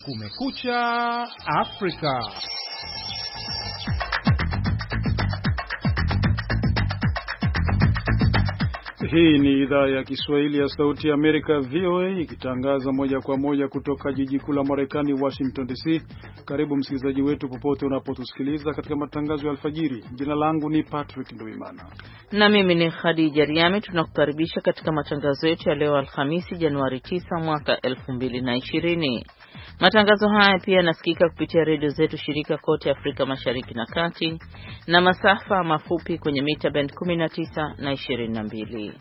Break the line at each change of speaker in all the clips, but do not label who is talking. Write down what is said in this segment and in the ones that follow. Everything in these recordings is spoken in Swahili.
Kumekucha Afrika. Hii ni idhaa ya Kiswahili ya Sauti ya Amerika VOA ikitangaza moja kwa moja kutoka jiji kuu la Marekani Washington DC. Karibu msikilizaji wetu popote unapotusikiliza katika matangazo ya alfajiri. Jina langu ni Patrick Nduimana.
Na mimi ni Khadija Riami. Tunakukaribisha katika matangazo yetu ya leo Alhamisi Januari 9 mwaka 2020. Matangazo haya pia yanasikika kupitia redio zetu shirika kote Afrika Mashariki na Kati na masafa mafupi kwenye mita band 19 na 22.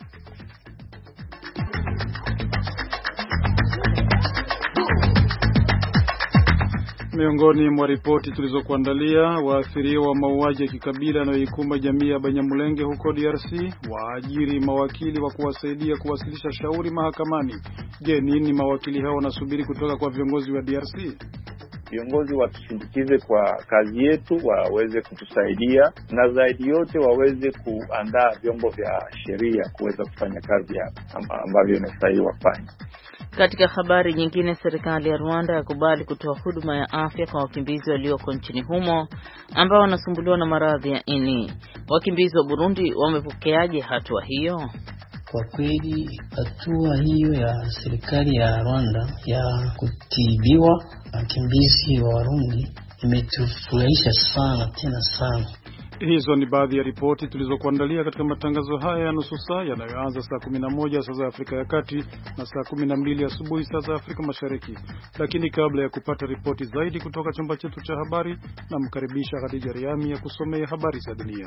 Miongoni mwa ripoti tulizokuandalia, waathiriwa wa mauaji ya kikabila yanayoikumba jamii ya Banyamulenge huko DRC waajiri mawakili wa kuwasaidia kuwasilisha shauri mahakamani. Je, nini mawakili hao wanasubiri kutoka kwa viongozi wa DRC?
Viongozi watusindikize kwa kazi yetu, waweze kutusaidia na zaidi yote waweze kuandaa vyombo vya sheria kuweza kufanya kazi ambavyo inastahili wafanye.
Katika habari nyingine, serikali ya Rwanda yakubali kutoa huduma ya afya kwa wakimbizi walioko nchini humo ambao wanasumbuliwa na maradhi ya ini. Wakimbizi wa Burundi wamepokeaje hatua hiyo?
Kwa kweli hatua hiyo ya serikali ya Rwanda ya kutibiwa wakimbizi wa Burundi imetufurahisha sana tena sana.
Hizo ni baadhi ya ripoti tulizokuandalia katika matangazo haya ya nusu saa yanayoanza saa 11 saa za Afrika ya Kati na saa 12 asubuhi saa za Afrika Mashariki. Lakini kabla ya kupata ripoti zaidi kutoka chumba chetu cha habari, namkaribisha Khadija Riami ya kusomea habari za dunia.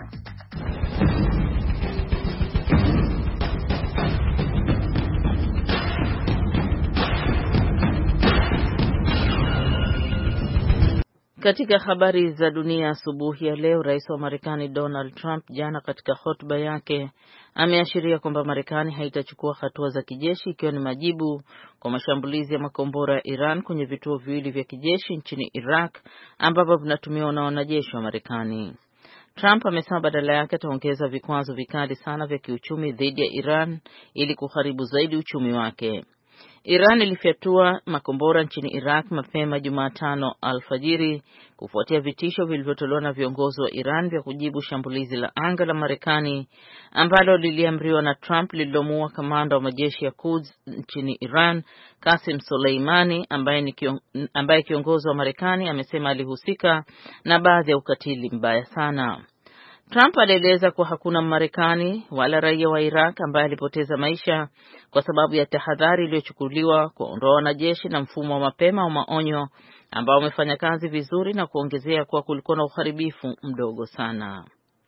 Katika habari za dunia asubuhi ya leo, Rais wa Marekani Donald Trump jana katika hotuba yake ameashiria kwamba Marekani haitachukua hatua za kijeshi ikiwa ni majibu kwa mashambulizi ya makombora ya Iran kwenye vituo viwili vya kijeshi nchini Iraq ambavyo vinatumiwa na wanajeshi wa Marekani. Trump amesema badala yake ataongeza vikwazo vikali sana vya kiuchumi dhidi ya Iran ili kuharibu zaidi uchumi wake. Iran ilifyatua makombora nchini Iraq mapema Jumatano alfajiri kufuatia vitisho vilivyotolewa na viongozi wa Iran vya kujibu shambulizi la anga la Marekani ambalo liliamriwa na Trump lililomuua kamanda wa majeshi ya Quds nchini Iran Qasem Soleimani ambaye kiongozi wa Marekani amesema alihusika na baadhi ya ukatili mbaya sana. Trump alieleza kuwa hakuna Marekani wala raia wa Iraq ambaye alipoteza maisha kwa sababu ya tahadhari iliyochukuliwa kuondoa wanajeshi na mfumo wa mapema wa maonyo ambao umefanya kazi vizuri, na kuongezea kuwa kulikuwa na uharibifu mdogo sana.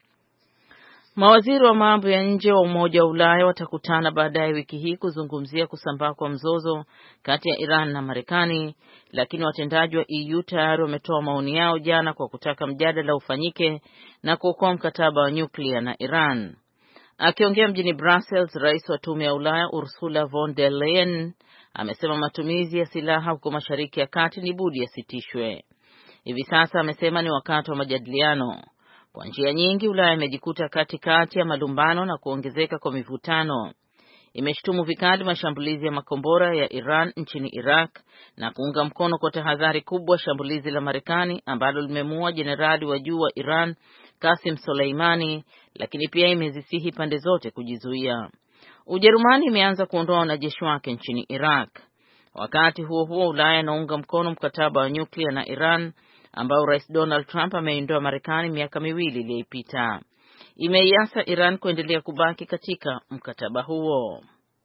Mawaziri wa mambo ya nje wa Umoja wa Ulaya watakutana baadaye wiki hii kuzungumzia kusambaa kwa mzozo kati ya Iran na Marekani, lakini watendaji wa EU tayari wametoa maoni yao jana kwa kutaka mjadala ufanyike na kuokoa mkataba wa nyuklia na Iran. Akiongea mjini Brussels, rais wa Tume ya Ulaya Ursula von der Leyen amesema matumizi ya silaha huko Mashariki ya Kati ni budi yasitishwe. Hivi sasa amesema ni wakati wa majadiliano. Kwa njia nyingi Ulaya imejikuta katikati ya malumbano na kuongezeka kwa mivutano. Imeshutumu vikali mashambulizi ya makombora ya Iran nchini Iraq na kuunga mkono kwa tahadhari kubwa shambulizi la Marekani ambalo limemuua jenerali wa juu wa Iran Qasem Soleimani, lakini pia imezisihi pande zote kujizuia. Ujerumani imeanza kuondoa wanajeshi wake nchini Iraq. Wakati huo huo, Ulaya inaunga mkono mkataba wa nyuklia na Iran ambao Rais Donald Trump ameiondoa Marekani miaka miwili iliyopita. Imeiasa Iran kuendelea kubaki katika mkataba huo.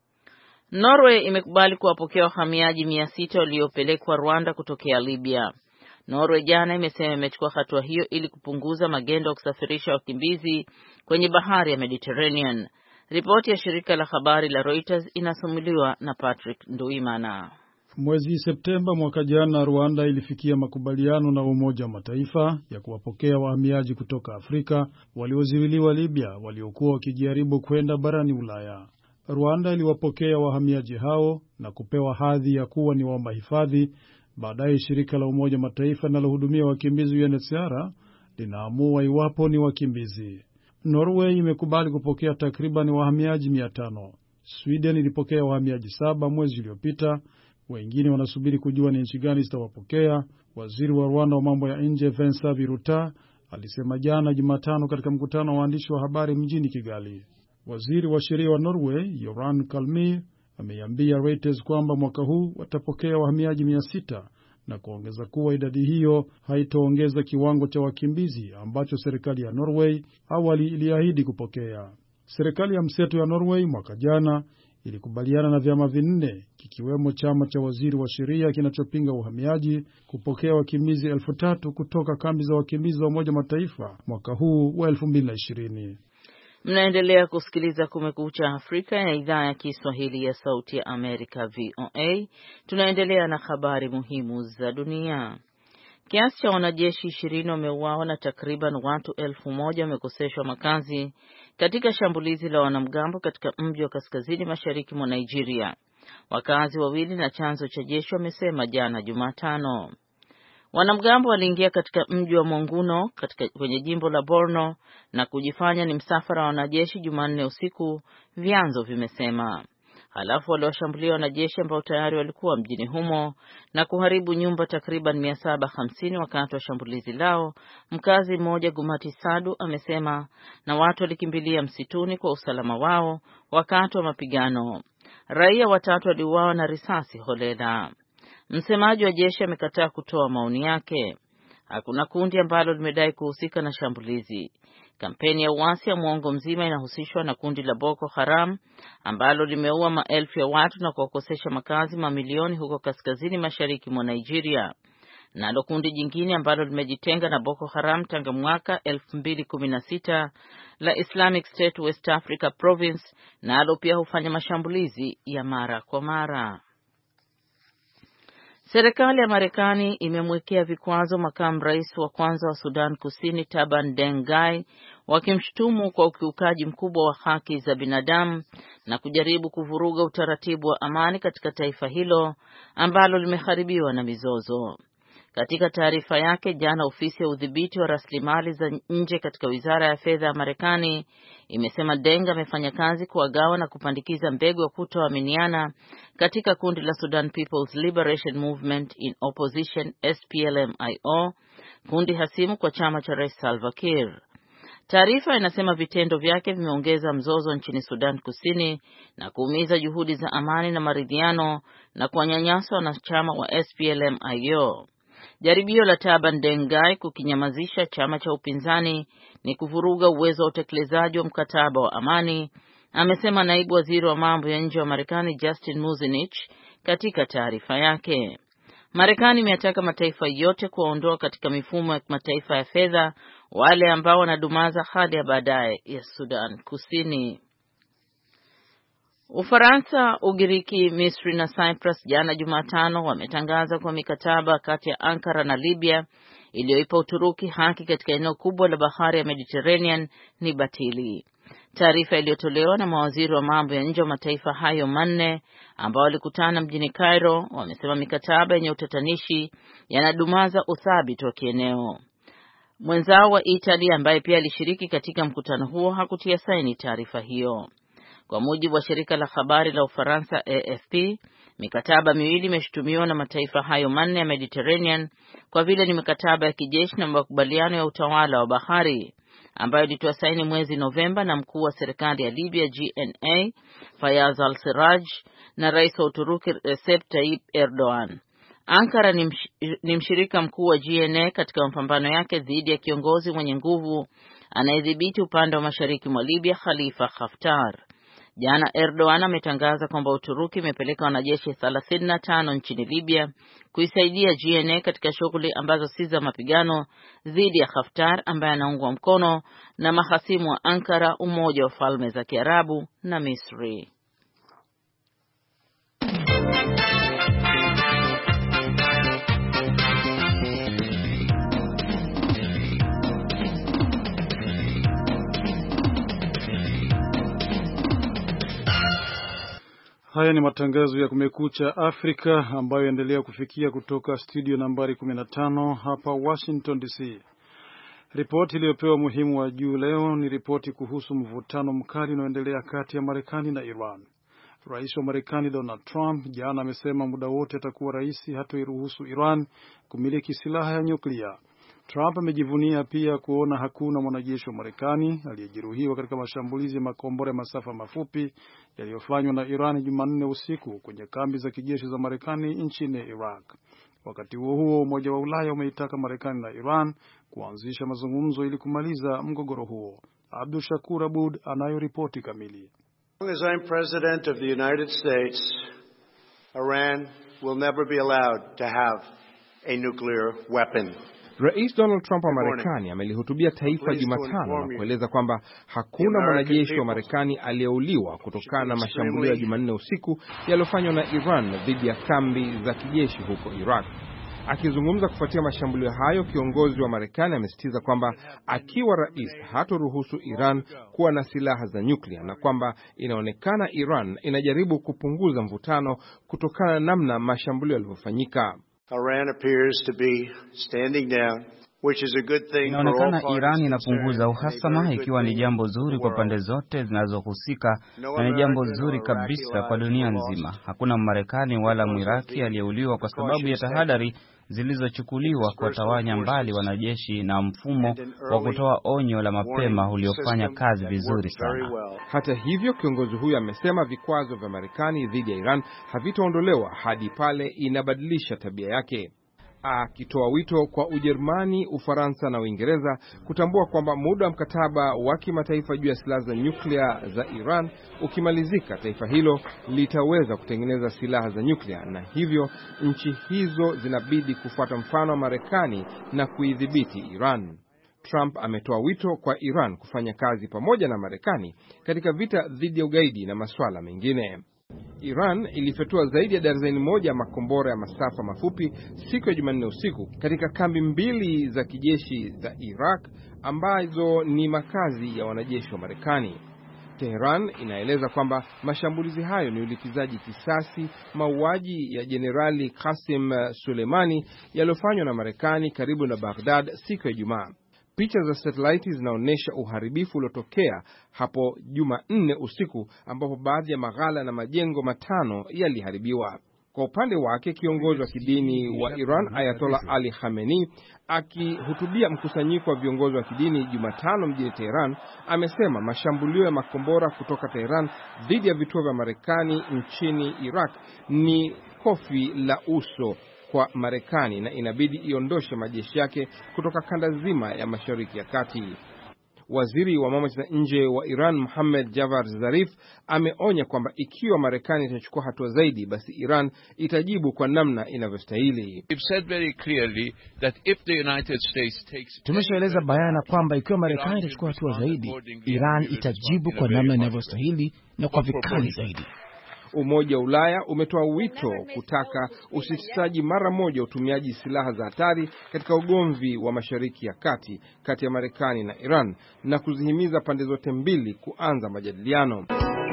Norway imekubali kuwapokea wahamiaji 600 waliopelekwa Rwanda kutokea Libya. Norway jana imesema imechukua hatua hiyo ili kupunguza magendo ya kusafirisha wakimbizi kwenye bahari ya Mediterranean. Ripoti ya shirika la habari la Reuters inasumuliwa na Patrick Nduimana.
Mwezi Septemba mwaka jana, Rwanda ilifikia makubaliano na Umoja wa Mataifa ya kuwapokea wahamiaji kutoka Afrika waliozuiliwa Libya waliokuwa wakijaribu kwenda barani Ulaya. Rwanda iliwapokea wahamiaji hao na kupewa hadhi ya kuwa ni waomba hifadhi. Baadaye shirika la Umoja wa Mataifa linalohudumia wakimbizi UNHCR linaamua iwapo ni wakimbizi. Norway imekubali kupokea takriban wahamiaji 500. Sweden ilipokea wahamiaji 7 mwezi uliopita. Wengine wanasubiri kujua ni nchi gani zitawapokea. Waziri wa Rwanda wa mambo ya nje Vincent Biruta alisema jana Jumatano katika mkutano wa waandishi wa habari mjini Kigali. Waziri wa sheria wa Norway Göran Kalmyr ameiambia Reuters kwamba mwaka huu watapokea wahamiaji 600 na kuongeza kuwa idadi hiyo haitaongeza kiwango cha wakimbizi ambacho serikali ya Norway awali iliahidi kupokea. Serikali ya mseto ya Norway mwaka jana ilikubaliana na vyama 4 kikiwemo chama cha waziri wa sheria kinachopinga uhamiaji kupokea wakimbizi 3,000 kutoka kambi za wakimbizi wa Umoja Mataifa mwaka huu wa 2020.
Mnaendelea kusikiliza Kumekucha Afrika ya idhaa ya Kiswahili ya Sauti ya Amerika VOA. Tunaendelea na habari muhimu za dunia. Kiasi cha wanajeshi 20 wameuawa na takriban watu 1,000 wamekoseshwa makazi katika shambulizi la wanamgambo katika mji wa kaskazini mashariki mwa Nigeria. Wakazi wawili na chanzo cha jeshi wamesema jana Jumatano. Wanamgambo waliingia katika mji wa Monguno kwenye jimbo la Borno na kujifanya ni msafara wa wanajeshi Jumanne usiku, vyanzo vimesema. Halafu waliwashambulia wanajeshi ambao tayari walikuwa mjini humo na kuharibu nyumba takriban 750 wakati wa shambulizi lao, mkazi mmoja Gumati Sadu amesema, na watu walikimbilia msituni kwa usalama wao wakati wa mapigano. Raia 3 waliuawa na risasi holela. Msemaji wa jeshi amekataa kutoa maoni yake. Hakuna kundi ambalo limedai kuhusika na shambulizi. Kampeni ya uasi ya muongo mzima inahusishwa na kundi la Boko Haram ambalo limeua maelfu ya watu na kuwakosesha makazi mamilioni huko kaskazini mashariki mwa Nigeria. Nalo kundi jingine ambalo limejitenga na Boko Haram tangu mwaka 2016 la Islamic State West Africa Province nalo pia hufanya mashambulizi ya mara kwa mara. Serikali ya Marekani imemwekea vikwazo makamu rais wa kwanza wa Sudan Kusini Taban Deng Gai, wakimshutumu kwa ukiukaji mkubwa wa haki za binadamu na kujaribu kuvuruga utaratibu wa amani katika taifa hilo ambalo limeharibiwa na mizozo. Katika taarifa yake jana, ofisi ya udhibiti wa rasilimali za nje katika Wizara ya Fedha ya Marekani imesema Deng amefanya kazi kuwagawa na kupandikiza mbegu ya kutoaminiana katika kundi la Sudan People's Liberation Movement in Opposition SPLM-IO, kundi hasimu kwa chama cha Rais Salva Kiir. Taarifa inasema vitendo vyake vimeongeza mzozo nchini Sudan Kusini na kuumiza juhudi za amani na maridhiano na kuwanyanyasa wanachama wa SPLM-IO. Jaribio la Taban Deng Gai kukinyamazisha chama cha upinzani ni kuvuruga uwezo wa utekelezaji wa mkataba wa amani, amesema naibu waziri wa mambo ya nje wa Marekani Justin Muzinich katika taarifa yake. Marekani imeyataka mataifa yote kuwaondoa katika mifumo ya kimataifa ya fedha wale ambao wanadumaza hali ya baadaye ya Sudan Kusini. Ufaransa, Ugiriki, Misri na Cyprus jana Jumatano wametangaza kwa mikataba kati ya Ankara na Libya iliyoipa Uturuki haki katika eneo kubwa la bahari ya Mediterranean ni batili. Taarifa iliyotolewa na mawaziri wa mambo ya nje wa mataifa hayo manne ambao walikutana mjini Cairo wamesema mikataba yenye utatanishi yanadumaza uthabiti wa kieneo. Mwenzao wa Italy ambaye pia alishiriki katika mkutano huo hakutia saini taarifa hiyo. Kwa mujibu wa shirika la habari la Ufaransa AFP, mikataba miwili imeshutumiwa na mataifa hayo manne ya Mediterranean kwa vile ni mikataba ya kijeshi na makubaliano ya utawala wa bahari ambayo ilitoa saini mwezi Novemba na mkuu wa serikali ya Libya GNA Fayez al-Sarraj na rais wa Uturuki Recep Tayyip Erdogan. Ankara ni mshirika mkuu wa GNA katika mapambano yake dhidi ya kiongozi mwenye nguvu anayedhibiti upande wa mashariki mwa Libya Khalifa Haftar. Jana Erdogan ametangaza kwamba Uturuki imepeleka wanajeshi 35 nchini Libya kuisaidia GNA katika shughuli ambazo si za mapigano dhidi ya Haftar ambaye anaungwa mkono na mahasimu wa Ankara, Umoja wa Falme za Kiarabu na Misri.
Haya ni matangazo ya Kumekucha Afrika ambayo yaendelea kufikia kutoka studio nambari 15 hapa Washington DC. Ripoti iliyopewa muhimu wa juu leo ni ripoti kuhusu mvutano mkali unaoendelea kati ya Marekani na Iran. Rais wa Marekani Donald Trump jana amesema muda wote atakuwa rais hatoiruhusu Iran kumiliki silaha ya nyuklia. Trump amejivunia pia kuona hakuna mwanajeshi wa Marekani aliyejeruhiwa katika mashambulizi ya makombora ya masafa mafupi yaliyofanywa na Iran Jumanne usiku kwenye kambi za kijeshi za Marekani nchini Iraq. Wakati huo huo, Umoja wa Ulaya umeitaka Marekani na Iran kuanzisha mazungumzo ili kumaliza mgogoro huo. Abdul Shakur Abud anayo ripoti kamili.
As I'm President of the United States, Iran will never be allowed to have a nuclear weapon.
Rais Donald Trump wa Marekani amelihutubia taifa Jumatano na kueleza kwamba hakuna mwanajeshi wa Marekani aliyeuliwa kutokana na mashambulio ya Jumanne usiku yaliyofanywa na Iran dhidi ya kambi za kijeshi huko Iraq. Akizungumza kufuatia mashambulio hayo, kiongozi wa Marekani amesisitiza kwamba akiwa rais hatoruhusu Iran kuwa na silaha za nyuklia na kwamba inaonekana Iran inajaribu kupunguza mvutano kutokana na namna mashambulio yalivyofanyika.
Iran appears to be standing down, which is a good thing.
Inaonekana Iran inapunguza uhasama, ikiwa ni jambo zuri kwa pande zote zinazohusika na ni jambo zuri kabisa kwa dunia nzima. Hakuna Mmarekani wala Mwiraki aliyeuliwa kwa sababu ya tahadhari zilizochukuliwa kuwatawanya mbali wanajeshi na mfumo wa kutoa onyo la mapema uliofanya kazi vizuri sana.
Hata hivyo, kiongozi huyo amesema vikwazo vya Marekani dhidi ya Iran havitaondolewa hadi pale inabadilisha tabia yake, akitoa wito kwa Ujerumani, Ufaransa na Uingereza kutambua kwamba muda wa mkataba wa kimataifa juu ya silaha za nyuklia za Iran ukimalizika, taifa hilo litaweza kutengeneza silaha za nyuklia, na hivyo nchi hizo zinabidi kufuata mfano wa Marekani na kuidhibiti Iran. Trump ametoa wito kwa Iran kufanya kazi pamoja na Marekani katika vita dhidi ya ugaidi na masuala mengine. Iran ilifyatua zaidi ya darzeni moja makombora ya masafa mafupi siku ya Jumanne usiku katika kambi mbili za kijeshi za Iraq ambazo ni makazi ya wanajeshi wa Marekani. Tehran inaeleza kwamba mashambulizi hayo ni ulipizaji kisasi mauaji ya Jenerali Qasim Soleimani yaliyofanywa na Marekani karibu na Baghdad siku ya Ijumaa. Picha za satellite zinaonyesha uharibifu uliotokea hapo Jumanne usiku ambapo baadhi ya maghala na majengo matano yaliharibiwa. Kwa upande wake, kiongozi wa kidini wa Iran Ayatollah Ali Khamenei akihutubia mkusanyiko wa viongozi wa kidini Jumatano mjini Tehran amesema mashambulio ya makombora kutoka Tehran dhidi ya vituo vya Marekani nchini Iraq ni kofi la uso kwa Marekani na inabidi iondoshe majeshi yake kutoka kanda nzima ya Mashariki ya Kati. Waziri wa mambo ya nje wa Iran Mohammad Javad Zarif ameonya kwamba ikiwa Marekani itachukua hatua zaidi, basi Iran itajibu kwa namna inavyostahili.
Tumeshaeleza bayana kwamba ikiwa Marekani itachukua hatua zaidi, Iran itajibu kwa namna inavyostahili na kwa vikali zaidi.
Umoja wa Ulaya umetoa wito kutaka usitishaji mara moja utumiaji silaha za hatari katika ugomvi wa Mashariki ya Kati kati ya Marekani na Iran na kuzihimiza pande zote mbili kuanza majadiliano.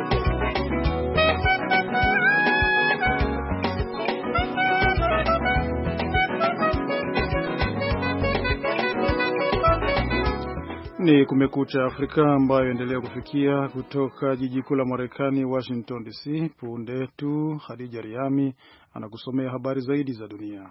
Ni Kumekucha Afrika ambayo endelea kufikia kutoka jiji kuu la Marekani, Washington DC. Punde tu Khadija Riami anakusomea habari zaidi za dunia.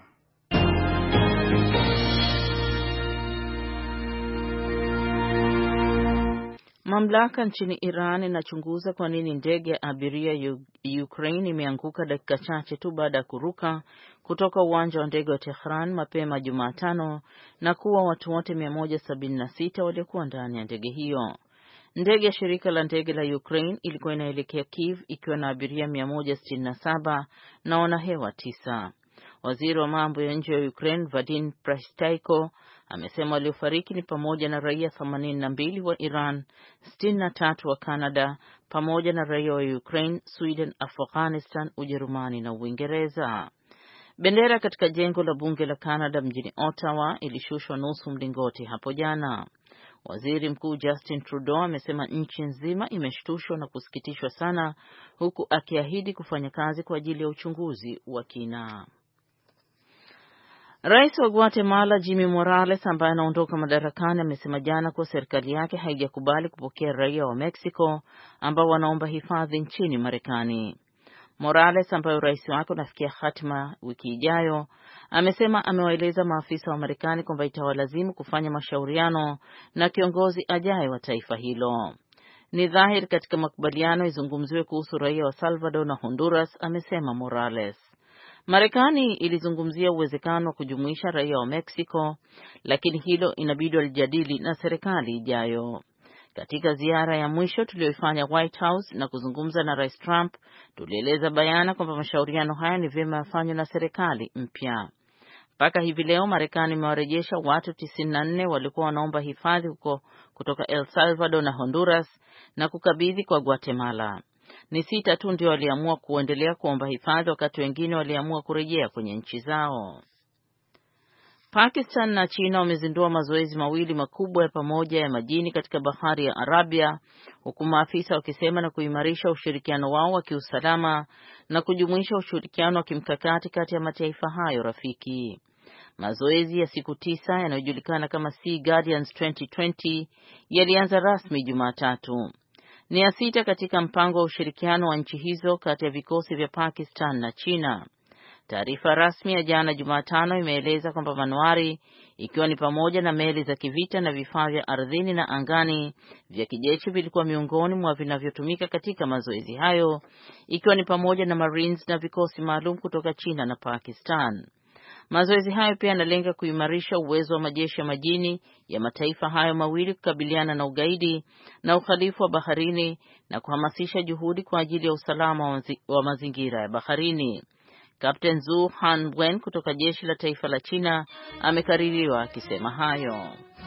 Mamlaka nchini Iran inachunguza kwa nini ndege ya abiria ya Ukraine imeanguka dakika chache tu baada ya kuruka kutoka uwanja wa ndege wa Tehran mapema Jumatano na kuwa watu wote 176 waliokuwa ndani ya ndege hiyo. Ndege ya shirika la ndege la Ukraine ilikuwa inaelekea Kiev ikiwa na abiria 167 na wanahewa 9. Waziri wa mambo ya nje wa Ukraine Vadym Prystaiko amesema waliofariki ni pamoja na raia 82 wa Iran, 63 wa Canada, pamoja na raia wa Ukraine, Sweden, Afghanistan, Ujerumani na Uingereza. Bendera katika jengo la bunge la Canada mjini Ottawa ilishushwa nusu mlingoti hapo jana. Waziri Mkuu Justin Trudeau amesema nchi nzima imeshtushwa na kusikitishwa sana, huku akiahidi kufanya kazi kwa ajili ya uchunguzi wa kina. Rais wa Guatemala Jimmy Morales ambaye anaondoka madarakani amesema jana kuwa serikali yake haijakubali kupokea raia wa Mexico ambao wanaomba hifadhi nchini Marekani. Morales, ambaye urais wake unafikia hatima wiki ijayo, amesema amewaeleza maafisa wa Marekani kwamba itawalazimu kufanya mashauriano na kiongozi ajaye wa taifa hilo. Ni dhahiri katika makubaliano izungumziwe kuhusu raia wa Salvador na Honduras, amesema Morales. Marekani ilizungumzia uwezekano wa kujumuisha raia wa Mexico, lakini hilo inabidi walijadili na serikali ijayo. Katika ziara ya mwisho tuliyoifanya White House na kuzungumza na Rais Trump, tulieleza bayana kwamba mashauriano haya ni vyema yafanywe na serikali mpya. Mpaka hivi leo Marekani imewarejesha watu 94 walikuwa wanaomba hifadhi huko kutoka El Salvador na Honduras na kukabidhi kwa Guatemala. Ni 6 tu ndio waliamua kuendelea kuomba hifadhi, wakati wengine waliamua kurejea kwenye nchi zao. Pakistan na China wamezindua mazoezi mawili makubwa ya pamoja ya majini katika bahari ya Arabia, huku maafisa wakisema na kuimarisha ushirikiano wao wa kiusalama na kujumuisha ushirikiano wa kimkakati kati ya mataifa hayo rafiki. Mazoezi ya siku 9 yanayojulikana kama Sea Guardians 2020 yalianza rasmi Jumatatu. Ni ya 6 katika mpango wa ushirikiano wa nchi hizo kati ya vikosi vya Pakistan na China. Taarifa rasmi ya jana Jumatano imeeleza kwamba manuari, ikiwa ni pamoja na meli za kivita na vifaa vya ardhini na angani vya kijeshi, vilikuwa miongoni mwa vinavyotumika katika mazoezi hayo, ikiwa ni pamoja na Marines na vikosi maalum kutoka China na Pakistan. Mazoezi hayo pia yanalenga kuimarisha uwezo wa majeshi ya majini ya mataifa hayo mawili kukabiliana na ugaidi na uhalifu wa baharini na kuhamasisha juhudi kwa ajili ya usalama wa mazingira ya baharini. Captain Zhu Hanwen kutoka jeshi la taifa la China amekaririwa akisema hayo.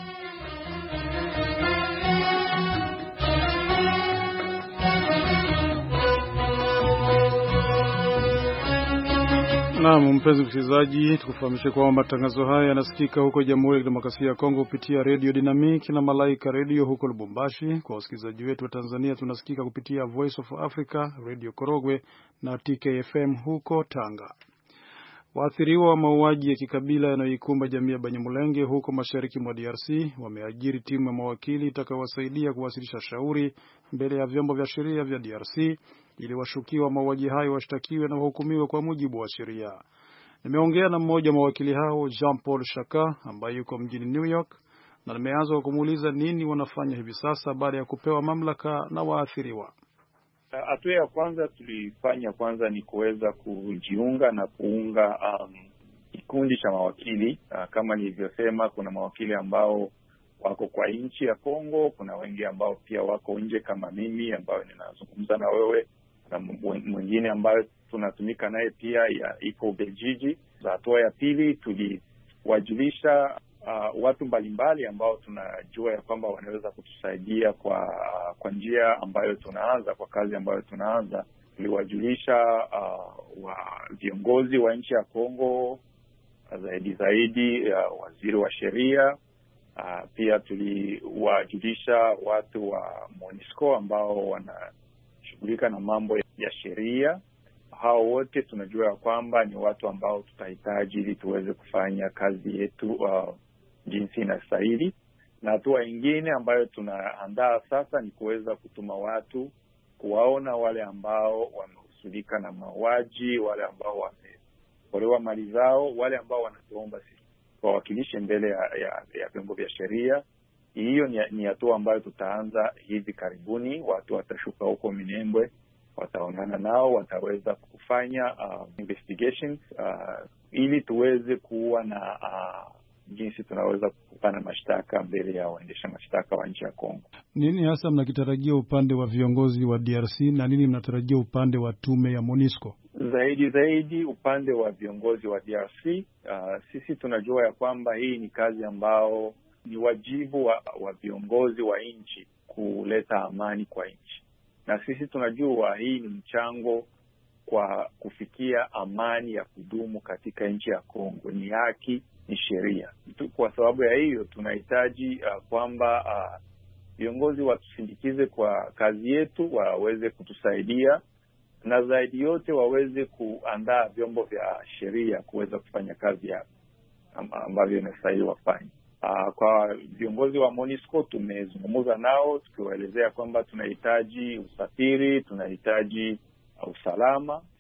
Naam, mpenzi msikilizaji, tukufahamishe kwamba matangazo haya yanasikika huko Jamhuri ya Kidemokrasia ya Kongo kupitia Radio Dynamic na Malaika Radio huko Lubumbashi. Kwa wasikilizaji wetu wa Tanzania tunasikika kupitia Voice of Africa, Radio Korogwe na TKFM huko Tanga. Waathiriwa wa mauaji ya kikabila yanayoikumba jamii ya Banyamulenge huko mashariki mwa DRC wameajiri timu ya mawakili itakayowasaidia kuwasilisha shauri mbele ya vyombo vya sheria vya DRC ili washukiwa mauaji hayo washtakiwe na wahukumiwe kwa mujibu wa sheria. Nimeongea na mmoja wa mawakili hao, Jean Paul Shaka, ambaye yuko mjini New York, na nimeanza kwa kumuuliza nini wanafanya hivi sasa baada ya kupewa mamlaka na waathiriwa.
Hatua ya kwanza tulifanya ni kuweza kujiunga na kuunga kikundi cha mawakili. Kama nilivyosema, kuna mawakili ambao wako kwa nchi ya Kongo, kuna wengi ambao pia wako nje kama mimi ambao ninazungumza na wewe, na mwingine ambaye tunatumika naye pia iko Beljiji. Hatua ya pili tuliwajulisha watu mbalimbali ambao tunajua ya kwamba wanaweza kutusaidia kwa njia ambayo tunaanza, kwa kazi ambayo tunaanza. Tuliwajulisha viongozi wa nchi ya Kongo, zaidi waziri wa sheria. Pia tuliwajulisha watu wa MONUSCO ambao wanashughulika na mambo ya sheria. Hao wote tunajua ya kwamba ni watu ambao tutahitaji ili tuweze kufanya kazi yetu jinsi inastahili. Na hatua nyingine ambayo tunaandaa sasa ni kuweza kutuma watu kuwaona wale ambao wamehusika na mauaji, wale ambao wamepolewa mali zao, wale ambao wanatuomba sisi wawakilishe mbele ya vyombo vya sheria. Hiyo ni hatua ambayo tutaanza hivi karibuni. Watu watashuka huko Minembwe, wataonana nao, wataweza kufanya investigations ili tuweze kuwa na jinsi tunaweza kupana mashtaka mbele ya waendesha mashtaka wa nchi ya Kongo.
Nini hasa mnakitarajia upande wa viongozi wa DRC na nini mnatarajia upande wa tume ya MONUSCO?
Zaidi upande wa viongozi wa DRC, sisi tunajua ya kwamba hii ni kazi ambao ni wajibu wa viongozi wa nchi kuleta amani kwa nchi. Na sisi tunajua hii ni mchango kwa kufikia amani ya kudumu katika nchi ya Kongo. Ni haki, ni sheria. Kwa sababu ya hiyo tunahitaji kwamba viongozi watusindikize kwa kazi yetu, waweze kutusaidia, na zaidi yote waweze kuandaa vyombo vya sheria kuweza kufanya kazi yao ambavyo inastahili wafanye. Kwa viongozi wa MONUSCO tumezungumza nao tukiwaelezea kwamba tunahitaji usafiri, tunahitaji usalama.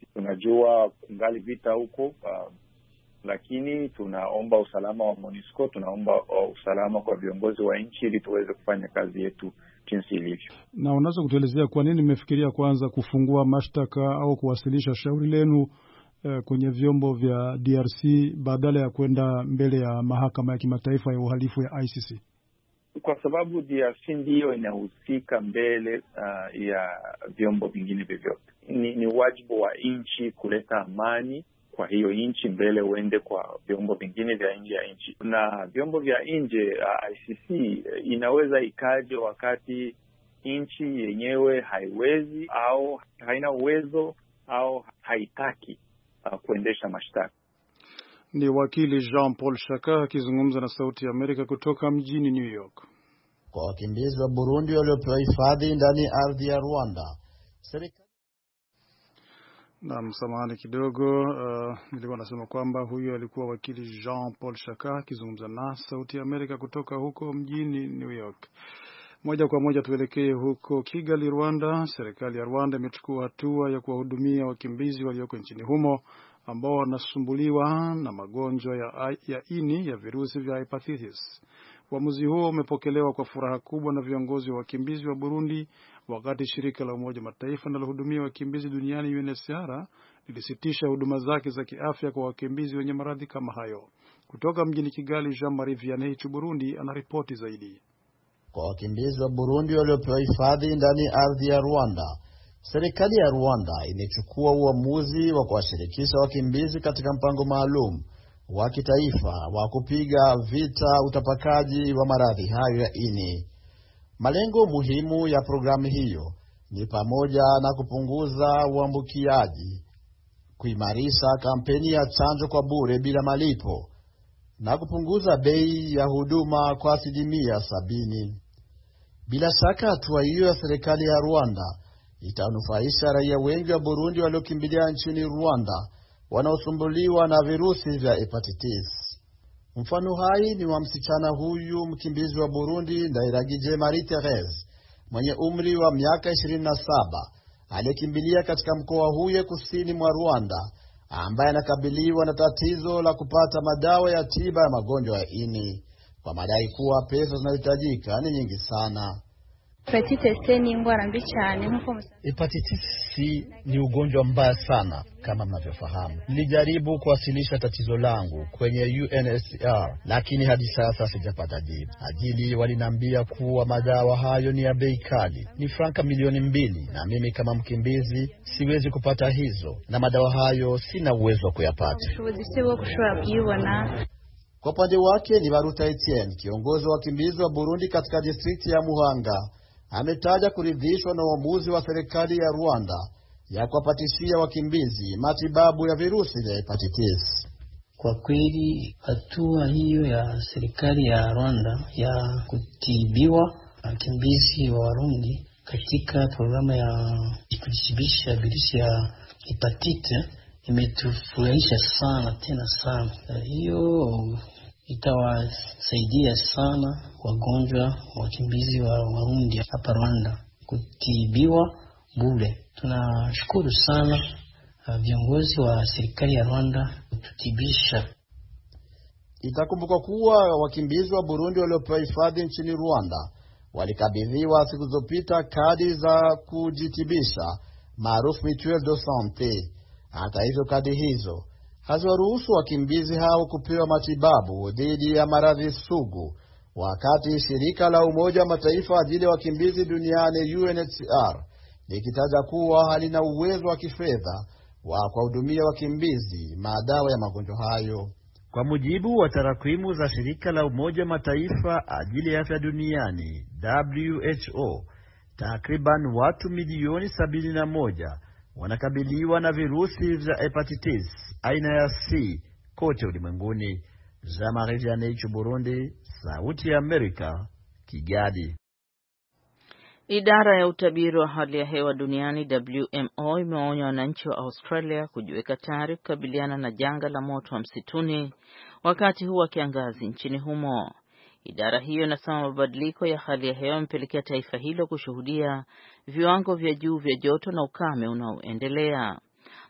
Tunajua kungali vita huko, lakini tunaomba usalama wa MONUSCO, tunaomba usalama kwa viongozi wa nchi ili tuweze kufanya kazi yetu jinsi ilivyo.
Na unaweza kutuelezea kwa nini mmefikiria kwanza kufungua mashtaka au kuwasilisha shauri lenu kwenye vyombo vya DRC badala ya kwenda mbele ya mahakama ya kimataifa ya uhalifu ya ICC?
Kwa sababu DRC ndiyo inahusika mbele ya vyombo vingine vyovyote. Ni wajibu wa nchi kuleta amani kwa hiyo nchi mbele uende kwa vyombo vingine vya nje ya nchi. Na vyombo vya nje ICC inaweza ikaje wakati nchi yenyewe haiwezi au haina uwezo au haitaki kuendesha mashtaka.
Ni wakili Jean-Paul Shaka akizungumza na Sauti ya Amerika kutoka mjini New York.
Kwa wakimbizi wa Burundi waliopewa hifadhi ndani ya ardhi ya Rwanda,
na msamahani kidogo, nilikuwa nasema kwamba huyo alikuwa wakili Jean-Paul Shaka akizungumza na Sauti ya Amerika kutoka huko mjini New York. Moja kwa moja tuelekee huko Kigali, Rwanda. Serikali ya Rwanda imechukua hatua ya kuwahudumia wakimbizi walioko nchini humo ambao wanasumbuliwa na magonjwa ya ini ya virusi vya hepatitis. Uamuzi huo umepokelewa kwa furaha kubwa na viongozi wa wakimbizi wa Burundi, wakati shirika la Umoja Mataifa linalohudumia wakimbizi duniani UNHCR lilisitisha huduma zake za kiafya kwa wakimbizi wenye maradhi kama hayo. Kutoka mjini Kigali, Jean-Marie Vianney Burundi anaripoti zaidi.
Kwa wakimbizi wa Burundi waliopewa hifadhi ndani ya ardhi ya Rwanda, serikali ya Rwanda imechukua uamuzi wa kuwashirikisha wakimbizi katika mpango maalum wa kitaifa wa kupiga vita utapakaji wa maradhi hayo ya ini. Malengo muhimu ya programu hiyo ni pamoja na kupunguza uambukiaji, kuimarisha kampeni ya chanjo kwa bure bila malipo, na kupunguza bei ya huduma kwa 70%. Bila shaka hatua hiyo ya serikali ya Rwanda itanufaisha raia wengi wa Burundi waliokimbilia nchini Rwanda wanaosumbuliwa na virusi vya hepatitis. Mfano hai ni wa msichana huyu mkimbizi wa Burundi Ndairagije Marie Therese mwenye umri wa miaka 27 aliyekimbilia katika mkoa huye kusini mwa Rwanda, ambaye anakabiliwa na tatizo la kupata madawa ya tiba ya magonjwa ya ini kwa madai kuwa pesa zinazohitajika ni nyingi sana. Hepatitis C ni ugonjwa mbaya sana kama mnavyofahamu. Nilijaribu kuwasilisha tatizo langu kwenye UNHCR, lakini hadi sasa sijapata jibu. Ajili waliniambia kuwa madawa hayo ni ya bei kali, ni franka milioni 2, na mimi kama mkimbizi siwezi kupata hizo, na madawa hayo sina uwezo wa kuyapata. Kwa upande wake ni Baruta Etienne, kiongozi wa wakimbizi wa Burundi katika distrikti ya Muhanga, ametaja kuridhishwa na uamuzi wa serikali ya Rwanda ya kuwapatishia wakimbizi matibabu ya virusi vya hepatitis.
Kwa kweli hatua hiyo ya serikali ya Rwanda ya kutibiwa wakimbizi wa Warundi katika programu ya kujitibisha virusi ya hepatitis imetufurahisha sana tena sana. Hiyo itawasaidia sana wagonjwa wakimbizi wa Warundi hapa Rwanda kutibiwa bure. Tunashukuru sana viongozi wa serikali ya Rwanda kututibisha.
Itakumbuka kuwa wakimbizi wa Burundi waliopewa hifadhi nchini Rwanda walikabidhiwa siku zilizopita kadi za kujitibisha maarufu mutuelle de santé. Hata hivyo kadi hizo haziwaruhusu wakimbizi hao kupewa matibabu dhidi ya maradhi sugu, wakati shirika la Umoja wa Mataifa ajili ya wakimbizi duniani UNHCR likitaja kuwa halina uwezo wa kifedha wa kuwahudumia wakimbizi madawa ya magonjwa hayo. Kwa mujibu wa takwimu za shirika la Umoja wa Mataifa ajili ya afya duniani WHO, takriban watu milioni 71 wanakabiliwa na virusi vya hepatitis aina ya C kote ulimwenguni. Jean-Marie Vianney Burundi, Sauti ya Amerika, Kigali.
Idara ya utabiri wa hali ya hewa duniani WMO imeonya wananchi wa Australia kujiweka tayari kukabiliana na janga la moto wa msituni wakati huu wa kiangazi nchini humo. Idara hiyo inasema mabadiliko ya hali ya hewa yamepelekea taifa hilo kushuhudia viwango vya juu vya joto na ukame unaoendelea.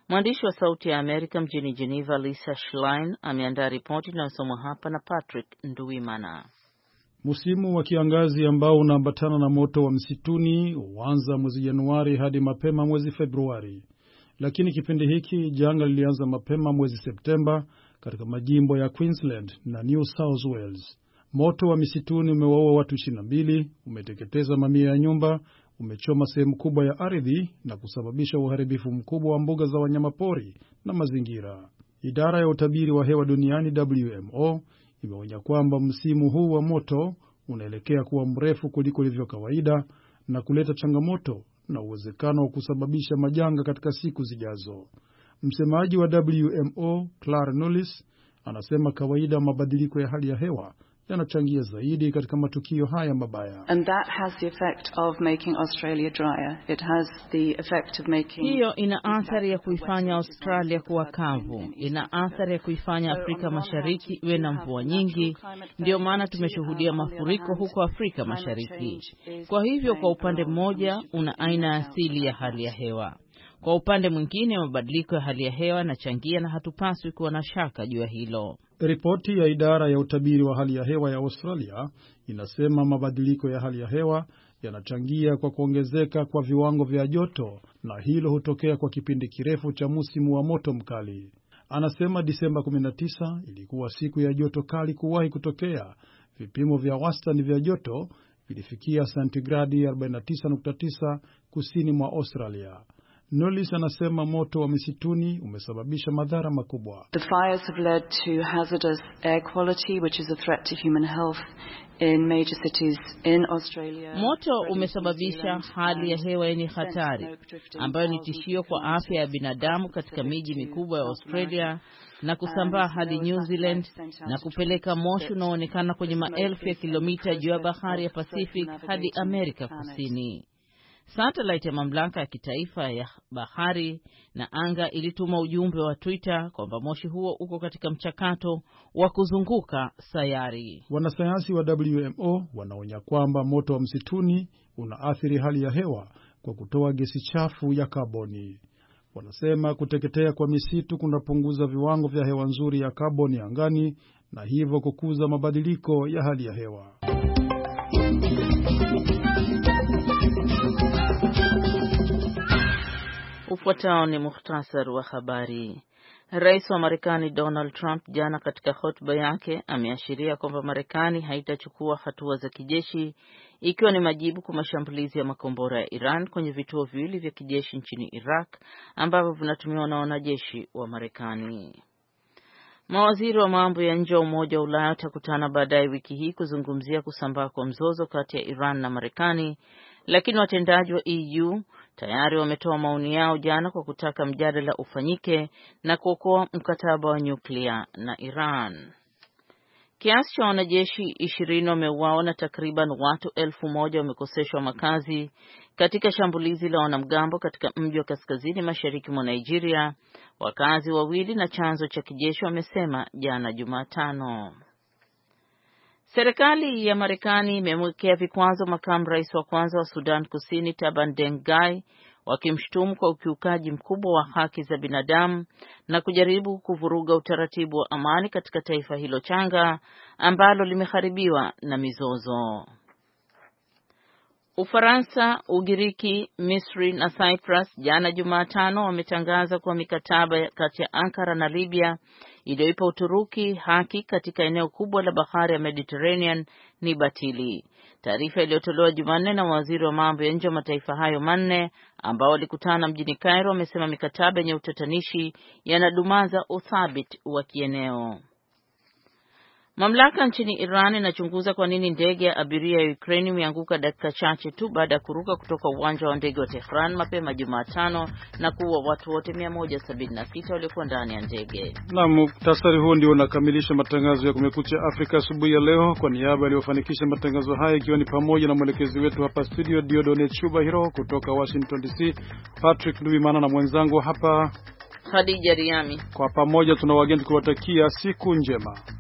Mwandishi wa Sauti ya Amerika mjini Geneva, Lisa Schlein, ameandaa ripoti inayosomwa hapa na Patrick Nduwimana.
Msimu wa kiangazi ambao unaambatana na moto wa msituni huanza mwezi Januari hadi mapema mwezi Februari. Lakini kipindi hiki janga lilianza mapema mwezi Septemba katika majimbo ya Queensland na New South Wales. Moto wa misituni umewaua watu 22, umeteketeza mamia ya nyumba, umechoma sehemu kubwa ya ardhi na kusababisha uharibifu mkubwa wa mbuga za wanyamapori na mazingira. Idara ya utabiri wa hewa duniani WMO imeonya kwamba msimu huu wa moto unaelekea kuwa mrefu kuliko ilivyo kawaida na kuleta changamoto na uwezekano wa kusababisha majanga katika siku zijazo. Msemaji wa WMO, Claire Nulis, anasema kawaida mabadiliko ya hali ya hewa yanachangia zaidi katika matukio haya mabaya.
And that has the effect of making Australia drier. It has the effect of making...
Hiyo ina athari ya kuifanya Australia kuwa kavu. Ina athari ya kuifanya Afrika Mashariki iwe na mvua nyingi. Ndio maana tumeshuhudia mafuriko huko Afrika Mashariki. Kwa hivyo kwa upande mmoja una aina asili ya hali ya hewa. Kwa upande mwingine mabadiliko ya hali ya hewa yanachangia na hatupaswi kuwa na shaka juu ya hilo.
Ripoti ya idara ya utabiri wa hali ya hewa ya Australia inasema mabadiliko ya hali ya hewa yanachangia kwa kuongezeka kwa viwango vya joto na hilo hutokea kwa kipindi kirefu cha msimu wa moto mkali. Anasema Disemba 19 ilikuwa siku ya joto kali kuwahi kutokea. Vipimo vya wastani vya joto vilifikia sentigradi 49.9 kusini mwa Australia. Nulis anasema moto wa misituni umesababisha madhara makubwa.
The fires have led to hazardous air quality, which is a threat to human health in major cities in Australia.
Moto umesababisha hali ya hewa yenye hatari ambayo ni tishio kwa afya ya binadamu katika miji mikubwa ya Australia na kusambaa hadi New Zealand na kupeleka moshi unaoonekana kwenye maelfu ya kilomita juu ya bahari ya Pacific hadi Amerika Kusini. Satellite ya mamlaka ya kitaifa ya bahari na anga ilituma ujumbe wa Twitter kwamba moshi huo uko katika mchakato wa kuzunguka sayari.
Wanasayansi wa WMO wanaonya kwamba moto wa msituni unaathiri hali ya hewa kwa kutoa gesi chafu ya kaboni. Wanasema kuteketea kwa misitu kunapunguza viwango vya hewa nzuri ya kaboni angani na hivyo kukuza mabadiliko ya hali ya hewa.
Ufuatao ni muhtasari wa habari. Rais wa Marekani Donald Trump jana katika hotuba yake ameashiria kwamba Marekani haitachukua hatua za kijeshi ikiwa ni majibu kwa mashambulizi ya makombora ya Iran kwenye vituo viwili vya kijeshi nchini Iraq ambavyo vinatumiwa na wanajeshi wa Marekani. Mawaziri wa mambo ya nje wa Umoja wa Ulaya watakutana baadaye wiki hii kuzungumzia kusambaa kwa mzozo kati ya Iran na Marekani, lakini watendaji wa EU tayari wametoa maoni yao jana kwa kutaka mjadala ufanyike na kuokoa mkataba wa nyuklia na Iran. Kiasi cha wanajeshi 20 wameuawa na takriban watu 1,000 wamekoseshwa makazi katika shambulizi la wanamgambo katika mji wa kaskazini mashariki mwa Nigeria, wakazi wawili na chanzo cha kijeshi wamesema jana Jumatano. Serikali ya Marekani imemwekea vikwazo makamu rais wa kwanza wa Sudan Kusini Taban Deng Gai, wakimshutumu kwa ukiukaji mkubwa wa haki za binadamu na kujaribu kuvuruga utaratibu wa amani katika taifa hilo changa ambalo limeharibiwa na mizozo. Ufaransa, Ugiriki, Misri na Cyprus jana Jumatano wametangaza kuwa mikataba kati ya Ankara na Libya iliyoipa Uturuki haki katika eneo kubwa la bahari ya Mediterranean ni batili. Taarifa iliyotolewa Jumanne na waziri wa mambo ya nje wa mataifa hayo manne ambao walikutana mjini Cairo wamesema mikataba yenye utatanishi yanadumaza uthabiti wa kieneo. Mamlaka nchini Iran inachunguza kwa nini ndege ya abiria ya Ukraine imeanguka dakika chache tu baada ya kuruka kutoka uwanja wa ndege wa Tehran mapema Jumatano na kuua watu wote 176 waliokuwa ndani ya ndege.
Na muhtasari huo ndio unakamilisha matangazo ya Kumekucha Afrika asubuhi ya leo. Kwa niaba aliyofanikisha matangazo haya ikiwa ni pamoja na mwelekezi wetu hapa studio Diodone Chubahiro kutoka Washington DC, Patrick Nduwimana na mwenzangu hapa
Khadija Riami,
kwa pamoja tunawageni kuwatakia siku njema.